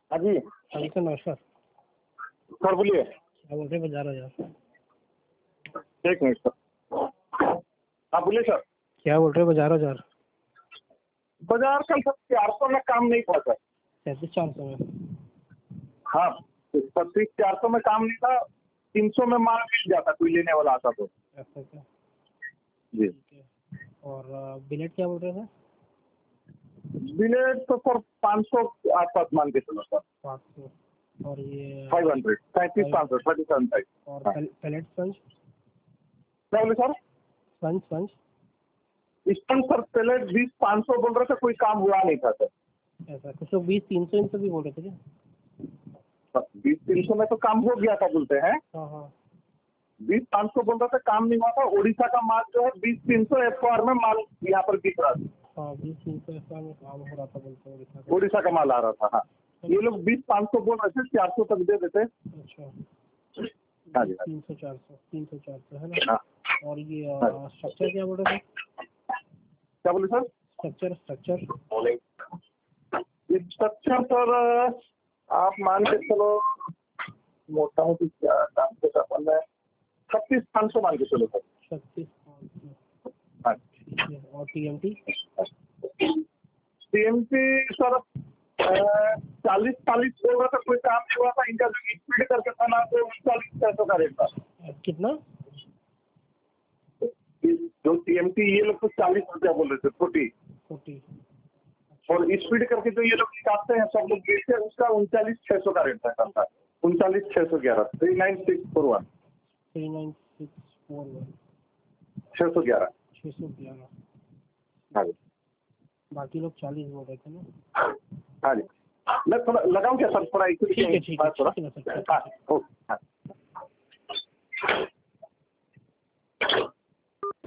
हाँ जी। हाँ जी सर, नमस्कार। सर बोलिए। क्या बोल रहे हैं? 50,000। एक मिनट सर। हाँ बोलिए सर। क्या बोल रहे हैं? 50,000। बाजार कल सर 400 में काम नहीं था सर। 33,400 में। हाँ 35-400 में काम नहीं था। 300 में माल मिल जाता, कोई लेने वाला आता तो। ऐसा क्या? जी। ठीक है। और बिलेट क्या बोल रहे हैं सर? बिलेट तो सर 500 आसपास मान के चलो सर। 500। और ये 500 35-500 37 और हाँ। Pallet sponge? क्या बोले sir? Sponge sponge sponge sir पहले 20-500 बोल रहे थे, कोई काम हुआ नहीं था सर। ऐसा कुछ लोग 20-300 इन सब भी बोल रहे थे क्या? 20-300 में तो काम हो गया था बोलते हैं। हाँ हाँ 20-500 बोल रहे थे, काम नहीं हुआ था। उड़ीसा का माल जो है 20-300 एफआर में माल यहाँ पर बिक रहा था। हाँ 20-300 ऐसा में काम हो रहा था बोलते हैं उड़ीसा का। उड़ीसा का माल आ रहा था। हाँ ये लोग 20-500 बोल रहे थे, 400 तक दे देते। अच्छा। हाँ जी 300-400 है ना? हाँ। और ये हाँ। स्ट्रक्चर क्या बोल रहे थे? क्या बोले सर? स्ट्रक्चर स्ट्रक्चर सर आप मान के चलो, मोटा मोटी क्या काम से अपन है 36-500 मान के चलो सर। 36,500। हाँ। ठीक है। और TMT? TMT सर 40-40 बोल रहा था, कोई काम नहीं हुआ था। इनका जो स्पीड करके था ना, तो 39-600 का रेट था। कितना? जो TMT ये लोग तो 40 रुपया बोल रहे थे छोटी। 40। और स्पीड करके जो ये लोग निकालते हैं सब लोग बेचते हैं, उसका 39-600 का रेट था। 39-611 39641 39641 611। 611। हाँ जी बाकी लोग 40 बोल रहे थे ना? हाँ जी। मैं थोड़ा लगाऊं क्या सर? थोड़ा ठीक है ठीक है थोड़ा। ठीक है ना सर। हाँ ओके। हाँ।